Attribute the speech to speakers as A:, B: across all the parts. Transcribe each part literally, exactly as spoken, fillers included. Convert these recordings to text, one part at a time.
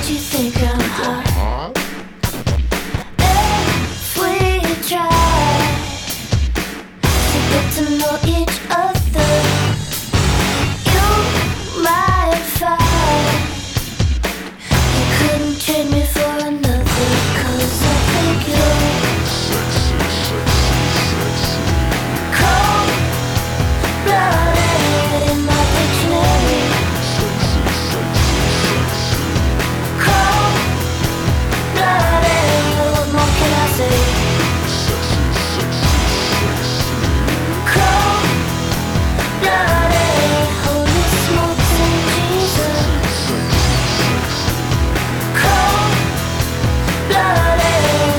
A: you think I'm hot? If we try to get to know each other, you might find you couldn't trade me for another. Cause I think you're cold-blooded in my dictionary. Cold-blooded, what more can I say? Cold-blooded, holy smokes and Jesus. Cold-blooded.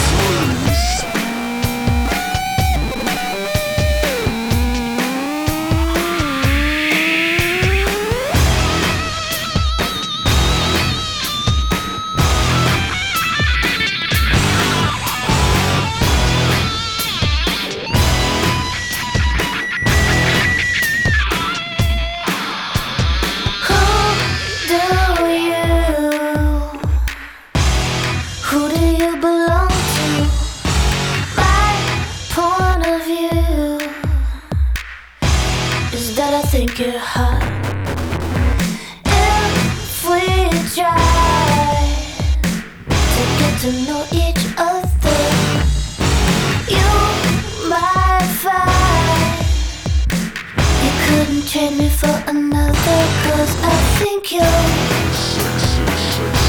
A: Who do you, who do you belong to? My point of view is that I think you're hot. If we try to get to know each other, you might find you couldn't trade me for another. Cause I think you're